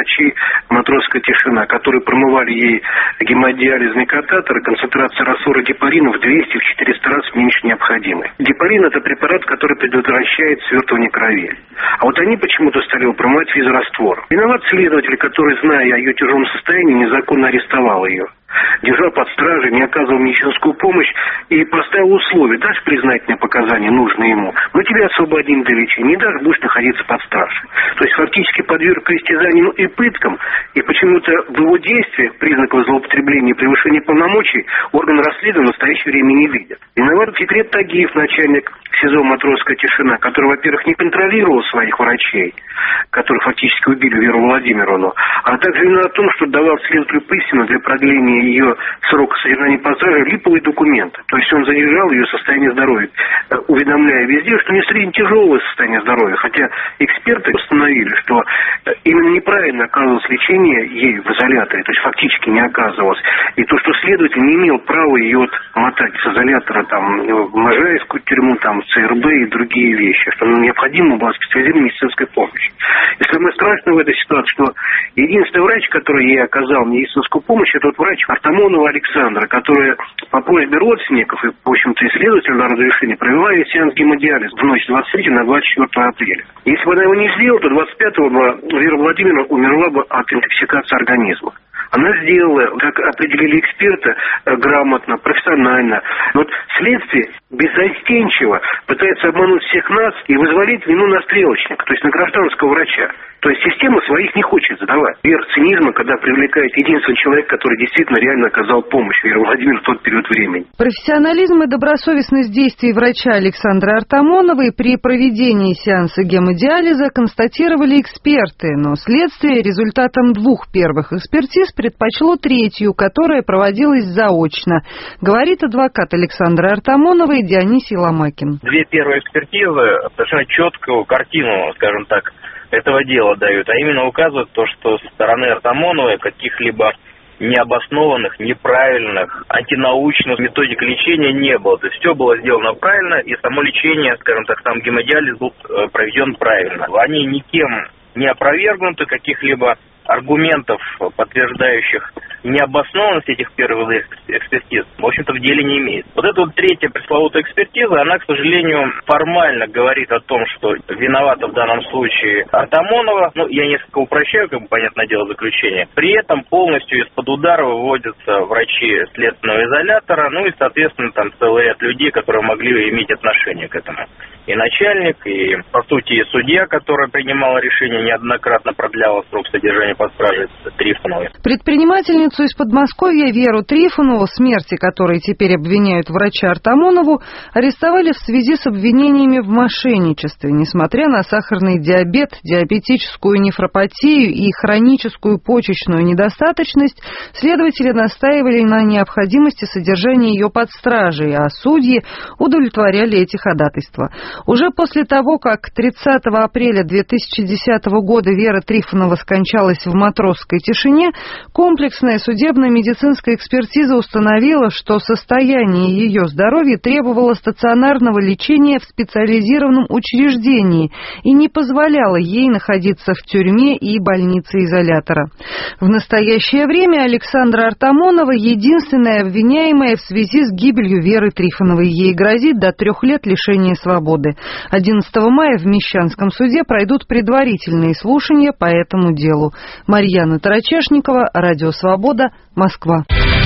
«Матросская тишина», которые промывали ей гемодиализные катетеры, концентрация раствора гепарина в 200-400 раз меньше необходимой. Гепарин – это препарат, который предотвращает свертывание крови. А вот они почему-то стали его промывать физраствор. Виноват следователь, который, зная о ее тяжелом состоянии, незаконно арестовал ее. Держал под стражей, не оказывал медицинскую помощь и поставил условия: дашь признательные показания, нужные ему, мы тебя освободим до лечения, не дашь, будешь находиться под стражей. То есть фактически подверг к истязаниям и пыткам, и почему-то в его действиях признаков злоупотребления и превышения полномочий орган расследования в настоящее время не видит. Виноват Фикрет Тагиев, начальник СИЗО «Матросская тишина», который, во-первых, не контролировал своих врачей, которые фактически убили Веру Владимировну, а также виноват в том, что давал следователю Пысину для продления ее срока содержания под стражей липовые документы. То есть он задержал ее состояние здоровья, уведомляя везде, что не средне тяжелое состояние здоровья. Хотя эксперты установили, что именно неправильно оказывалось лечение ей в изоляторе, то есть фактически не оказывалось. И то, что следователь не имел права ее мотать с изолятора в Можаевскую тюрьму, в ЦРБ и другие вещи, что необходимо была специализированная медицинская помощь. И самое страшное в этой ситуации, что единственный врач, который ей оказал медицинскую помощь, это врач Артамонова Александра, которая по просьбе родственников и, в общем-то, исследователя на разрешение провела ей сеанс гемодиализа в ночь с 23 на 24 апреля. Если бы она его не сделала, то 25-го Вера Владимировна умерла бы от интоксикации организма. Она сделала, как определили эксперты, грамотно, профессионально. Но вот следствие беззастенчиво пытается обмануть всех нас и вызволить вину на стрелочника, то есть на гражданского врача. То есть система своих не хочет задавать. Верх цинизма, когда привлекает единственный человек, который действительно реально оказал помощь Вере Владимировне в тот период времени. Профессионализм и добросовестность действий врача Александры Артамоновой при проведении сеанса гемодиализа констатировали эксперты, но следствие результатом 2 первых экспертиз предпочло 3-ю, которая проводилась заочно, говорит адвокат Александры Артамоновой Дионисий Ломакин. 2 первые экспертизы совершенно четкую картину, скажем так, этого дела дают, а именно указывают то, что со стороны Артамоновой каких-либо необоснованных, неправильных, антинаучных методик лечения не было. То есть все было сделано правильно, и само лечение, скажем так, сам гемодиализ был проведен правильно. Они никем не опровергнуты, каких-либо аргументов, подтверждающих необоснованность этих первых экспертиз, в общем-то, в деле не имеет. Вот эта 3-я пресловутая экспертиза, она, к сожалению, формально говорит о том, что виновата в данном случае Артамонова. Я несколько упрощаю, понятное дело, заключение. При этом полностью из-под удара выводятся врачи следственного изолятора, и, соответственно, там целый ряд людей, которые могли иметь отношение к этому. И начальник, и, по сути, и судья, которая принимала решение, неоднократно продляла срок содержания под стражей Трифоновой. Предпринимательницу из Подмосковья Веру Трифонову, в смерти которой теперь обвиняют врача Артамонову, арестовали в связи с обвинениями в мошенничестве. Несмотря на сахарный диабет, диабетическую нефропатию и хроническую почечную недостаточность, следователи настаивали на необходимости содержания ее под стражей, а судьи удовлетворяли эти ходатайства. Уже после того, как 30 апреля 2010 года Вера Трифонова скончалась в Матросской тишине, комплексная судебно-медицинская экспертиза установила, что состояние ее здоровья требовало стационарного лечения в специализированном учреждении и не позволяло ей находиться в тюрьме и больнице изолятора. В настоящее время Александра Артамонова единственная обвиняемая в связи с гибелью Веры Трифоновой. Ей грозит до 3 лет лишения свободы. 11 мая в Мещанском суде пройдут предварительные слушания по этому делу. Марьяна Тарачешникова, Радио Свобода, Москва.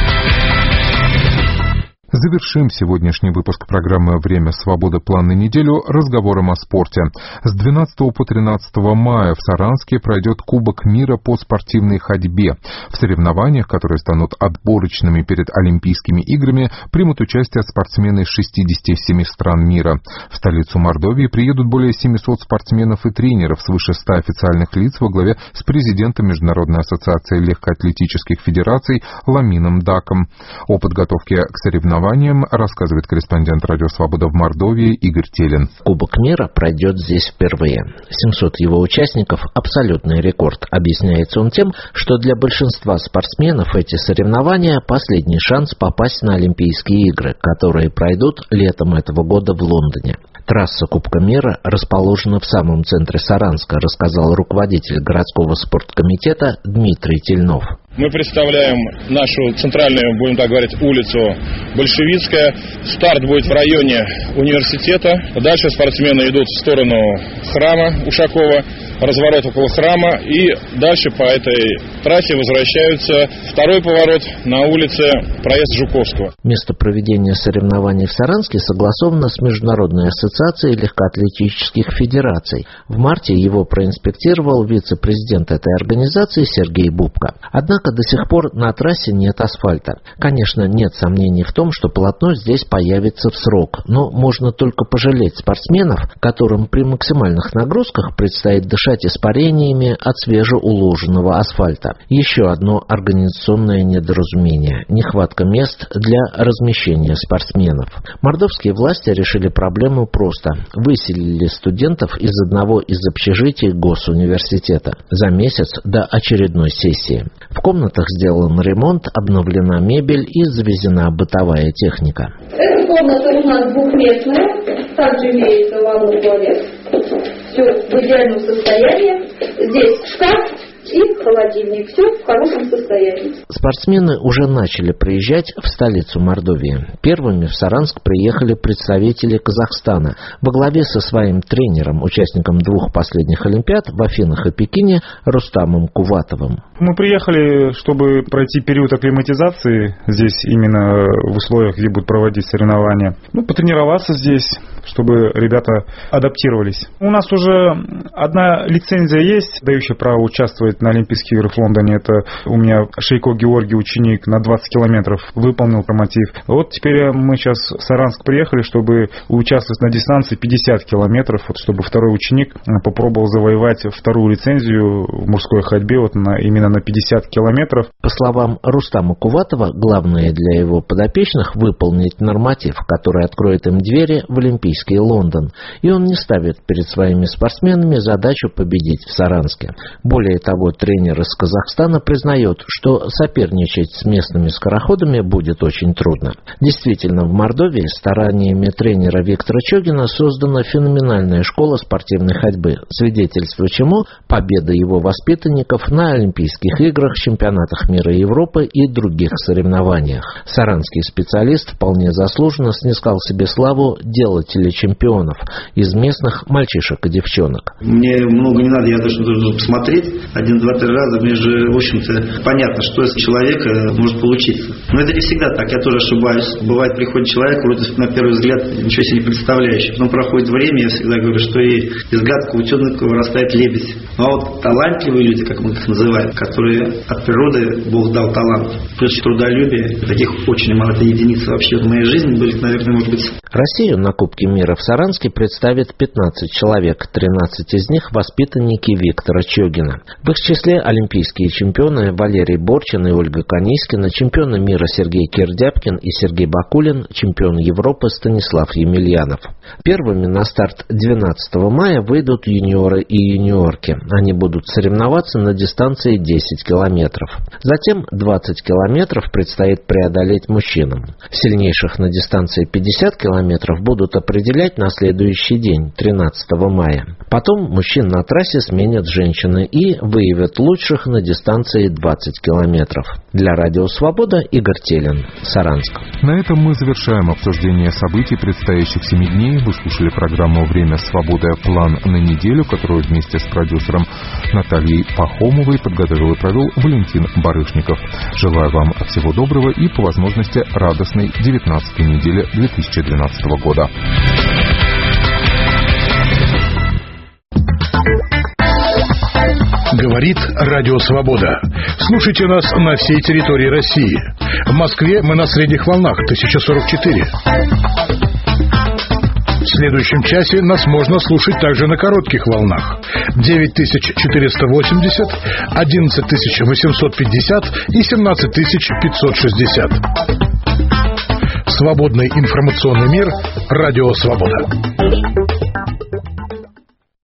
Завершим сегодняшний выпуск программы «Время свободы. План на неделю» разговором о спорте. С 12 по 13 мая в Саранске пройдет Кубок мира по спортивной ходьбе. В соревнованиях, которые станут отборочными перед Олимпийскими играми, примут участие спортсмены из 67 стран мира. В столицу Мордовии приедут более 700 спортсменов и тренеров, свыше 100 официальных лиц во главе с президентом Международной ассоциации легкоатлетических федераций Ламином Даком. О подготовке к соревнованиям рассказывает корреспондент Радио Свобода в Мордовии Игорь Телин. Кубок мира пройдет здесь впервые. 700 его участников – абсолютный рекорд. Объясняется он тем, что для большинства спортсменов эти соревнования – последний шанс попасть на Олимпийские игры, которые пройдут летом этого года в Лондоне. Трасса Кубка мира расположена в самом центре Саранска, рассказал руководитель городского спорткомитета Дмитрий Тельнов. Мы представляем нашу центральную, будем так говорить, улицу Большевицкая. Старт будет в районе университета. Дальше спортсмены идут в сторону храма Ушакова, разворот около храма, и дальше по этой трассе возвращаются. Второй поворот на улице проезд Жуковского. Место проведения соревнований в Саранске согласовано с Международной ассоциацией легкоатлетических федераций. В марте его проинспектировал вице-президент этой организации Сергей Бубка. Однако до сих пор на трассе нет асфальта. Конечно, нет сомнений в том, что полотно здесь появится в срок, но можно только пожалеть спортсменов, которым при максимальных нагрузках предстоит дышать испарениями от свежеуложенного асфальта. Еще одно организационное недоразумение – нехватка мест для размещения спортсменов. Мордовские власти решили проблему просто. Выселили студентов из одного из общежитий госуниверситета за месяц до очередной сессии. В комнатах сделан ремонт, обновлена мебель и завезена бытовая техника. Эта комната у нас двухместная, также имеется ванный туалет. Все в идеальном состоянии. Здесь шкаф и холодильник. Все в хорошем состоянии. Спортсмены уже начали приезжать в столицу Мордовии. Первыми в Саранск приехали представители Казахстана во главе со своим тренером, участником двух последних Олимпиад в Афинах и Пекине Рустамом Куватовым. Мы приехали, чтобы пройти период акклиматизации здесь, именно в условиях, где будут проводить соревнования. Потренироваться здесь, чтобы ребята адаптировались. У нас уже одна лицензия есть, дающая право участвовать на Олимпийских играх в Лондоне. Это у меня Шейко Георгий, ученик, на 20 километров выполнил норматив. Вот теперь мы сейчас в Саранск приехали, чтобы участвовать на дистанции 50 километров, чтобы второй ученик попробовал завоевать вторую лицензию в мужской ходьбе именно на 50 километров. По словам Рустама Куватова, главное для его подопечных выполнить норматив, который откроет им двери в Олимпийский Лондон. И он не ставит перед своими спортсменами задачу победить в Саранске. Более того, тренер из Казахстана признает, что соперничать с местными скороходами будет очень трудно. Действительно, в Мордовии стараниями тренера Виктора Чогина создана феноменальная школа спортивной ходьбы, свидетельство чему победа его воспитанников на Олимпийских играх, чемпионатах мира и Европы и других соревнованиях. Саранский специалист вполне заслуженно снискал себе славу делателя чемпионов из местных мальчишек и девчонок. Мне много не надо, я должен посмотреть 1, 2, 3 раза. Мне же, в общем-то, понятно, что из человека может получиться. Но это не всегда так, я тоже ошибаюсь. Бывает, приходит человек, вроде на первый взгляд ничего себе не представляющий. Потом проходит время, я всегда говорю, что и из гадкого утенка вырастает лебедь. А вот талантливые люди, как мы их называем, которые от природы Бог дал талант, плюс трудолюбие, таких очень мало, это единицы вообще в моей жизни были, наверное, может быть. Россию на Кубке мира в Саранске представит 15 человек, 13 из них воспитанники Виктора Чогина. В их числе олимпийские чемпионы Валерий Борчин и Ольга Конискина, чемпионы мира Сергей Кирдяпкин и Сергей Бакулин, чемпион Европы Станислав Емельянов. Первыми на старт 12 мая выйдут юниоры и юниорки. Они будут соревноваться на дистанции 10 километров. Затем 20 километров предстоит преодолеть мужчинам. Сильнейших на дистанции 50 километров будут определять на следующий день, 13 мая. Потом мужчин на трассе сменят женщины и выявят лучших на дистанции 20 километров. Для Радио Свобода Игорь Телин, Саранск. На этом мы завершаем обсуждение событий предстоящих 7 дней. Вы слушали программу «Время свободы. План на неделю», которую вместе с продюсером Натальей Пахомовой подготовил и провел Валентин Барышников. Желаю вам всего доброго и, по возможности, радостной 19-й недели 2012 года. Говорит Радио Свобода. Слушайте нас на всей территории России. В Москве мы на средних волнах 1044. В следующем часе нас можно слушать также на коротких волнах 9480, 11850 и 17560. Свободный информационный мир. Радио Свобода.